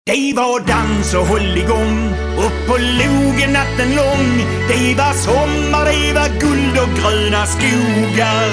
Det var dans och hålligång upp på logen natten lång. Det var sommar, det var guld och gröna skogar.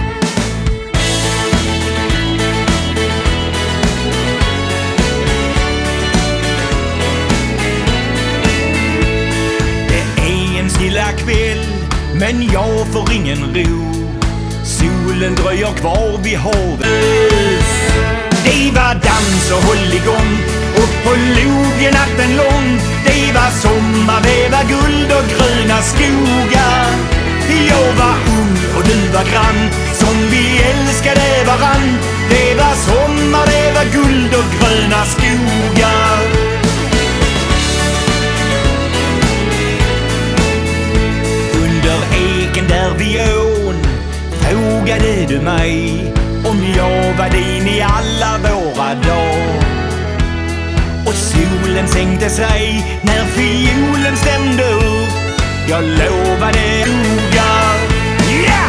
Det är en stilla kväll, men jag får ingen ro. Solen dröjer kvar vid havet. Det var dans och hålligång upp på logen natten lång. Det var sommar, det var guld och gröna skogar. Jag var ung och du var grann, som vi älskade varann. Det var sommar, det var guld och gröna skogar. Under eken där vid ån frågade du mig om jag var din i alla våra dagar. Och solen sänkte sig när fiolen stämde upp. Jag lovade noga. Yeah!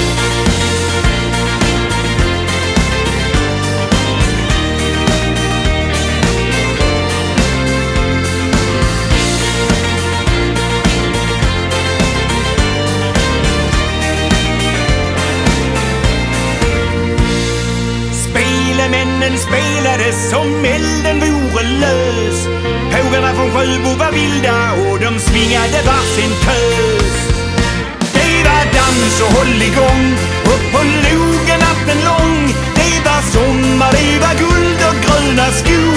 Männen spelade som elden vore lös. Pågarna från Sjöbo var vilda och de svingade varsin tös. Det var dans och hålligång upp på logen natten lång. Det var sommar, det var guld och gröna skog.